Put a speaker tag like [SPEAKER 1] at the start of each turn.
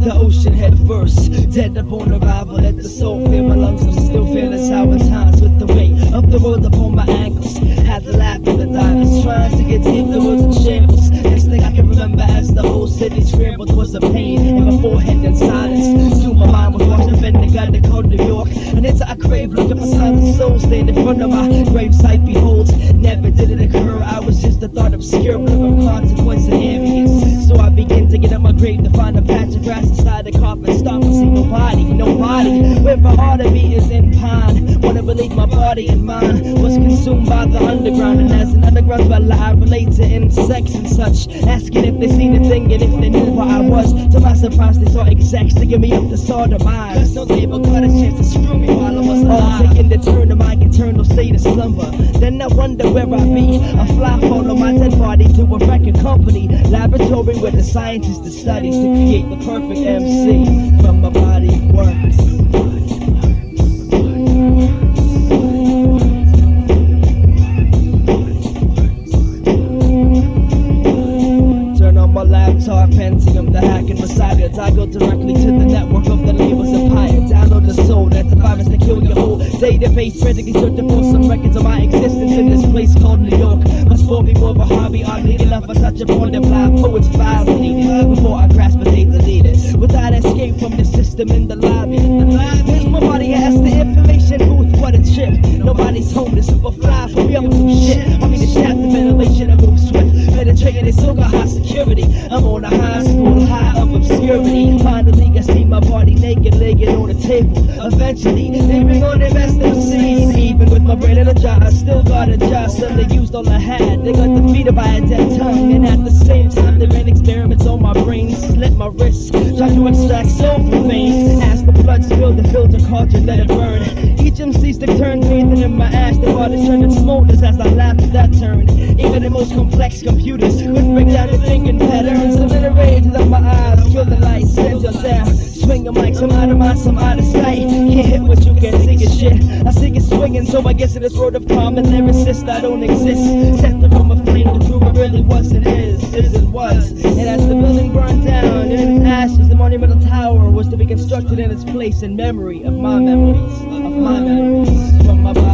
[SPEAKER 1] the ocean head first. Dead upon arrival, let the soul fill my lungs. I'm still feeling sour times with the weight of the world upon my ankles. Had to laugh at the divers, trying to get deep, the world's in shambles. Next thing I can remember as the whole city scrambled was a pain in my forehead and silence. Soon my mind was washed up in the gut that called New York. And it's I crave, look at my sons and souls stand in front of my gravesite beholds. Never did it occur, I was just a thought obscure, but of consequence and arrogance. So I begin to get up my grave to find a patch of grass inside the coffin. Stop and see nobody. Where my heart of me is in pine. Wanna believe my body and mind was consumed by the underground. And as an underground dweller, I relate to insects and such, asking if they seen a thing and if they knew where I was. To my surprise, they saw execs to give me up the sodomize. Cause no label got a chance to screw me while I was alive. Taking the turn of my eternal state of slumber. Then I wonder where I be. I fly, follow my dead body to a record company laboratory where the scientists studies to create the perfect MC from my body of work. Turn on my laptop, Pentium, the hacking Messiah. I go directly to the network of the label's empire. Download the soul, that's a virus to kill your whole database. Frantically searching for some records of my existence in this place called New York. My sport be more of a hobby, oddly enough I touch upon them live poets files needed before I grasp what they deleted. Without escape from the system in the lobby. Here's my body has the information booth, what a trip. Nobody's home, the super fly for real some shit. I mean the shaft, the ventilation, I move swift. Penetrating it's so got high security. I'm on a high school high of obscurity. Finally I see my body naked, laying on the table. Eventually, leaving on the rest of the scene. Even with my brain in a jar, I still got a jar. So they used all I had. They got defeated by a dead tongue. And at the same time, they ran experiments on my brain. Slit my wrists, tried to extract soul from veins. As the blood spilled, the filter cauldron, let it burn. Each MC's to turn, breathing in my ash. The water turned smolders as I laughed at that turn. Even the most complex computers couldn't break down the thinking patterns. Obliterated up my eyes, kill the lights, send you down. Swing 'em like some out of mind, some out of sight. Can't hit what you can sing it shit. I sing it swinging, so I guess in this world of common lyricist I don't exist. Set the room aflame to prove it really was and is and was. And as the building burned down, and in its ashes, the monumental tower was to be constructed in its place in memory of my memories, from my